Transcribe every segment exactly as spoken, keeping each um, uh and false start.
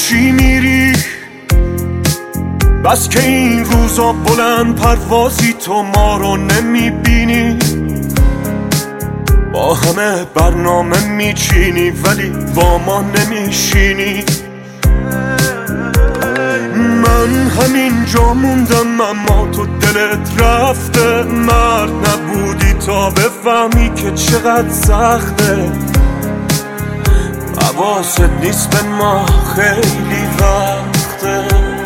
چی میری؟ بس که این روزا بلند پروازی تو ما رو نمیبینی، با همه برنامه میچینی ولی با ما نمیشینی. من همین جا موندم اما تو دلت رفته، مرد نبودی تا بفهمی که چقدر سخته. حواست نیست به ما خیلی وقته.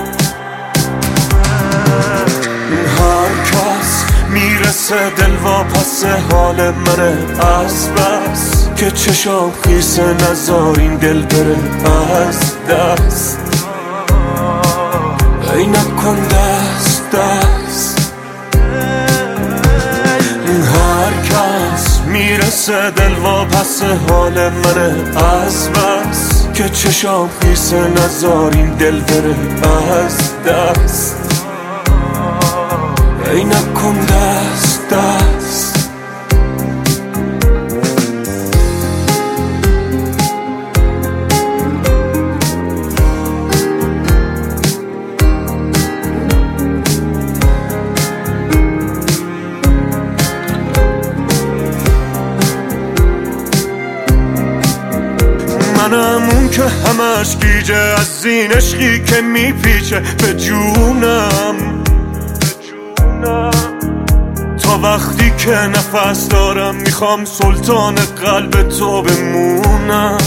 هر کس میرسه دل واپس حال منه از بس که چشام خیسه، نذار این دل بره از دست. ای نکن دست دست. هر کس میرسه دل واپس حال منه از بس که چشام خیسه، نذار این دل بره از دست. ای نکن دست دست. منم اون که همش گیجه از این عشقی که میپیچه به جونم. تا وقتی که نفس دارم میخوام سلطان قلب تو بمونم.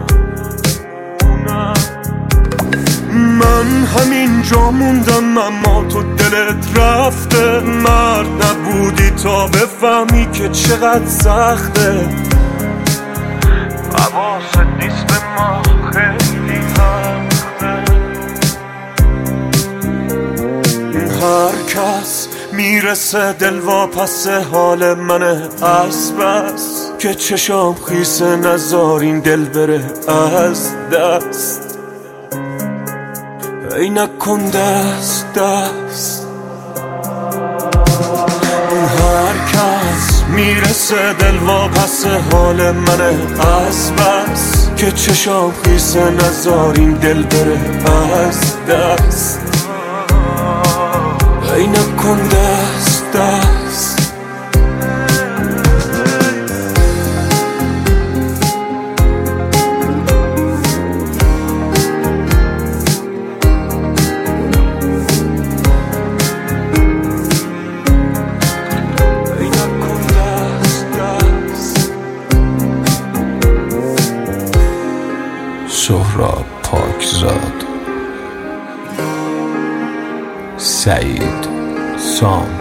من همین جا موندم اما تو دلت رفته، مرد نبودی تا بفهمی که چقدر سخته. حواست نیست به ما خیلی وقته. هر کس میرسه دل واپس حال منه از بس که چشام خیسه، نذار این دل بره از دست. ای نکن دست دست. هر کس میرسه دل واپس حال منه از بس که چشام خیسه، نذار این دل بره از دست. ای نکن دست دست. سهراب پاکزاد، سعید سام.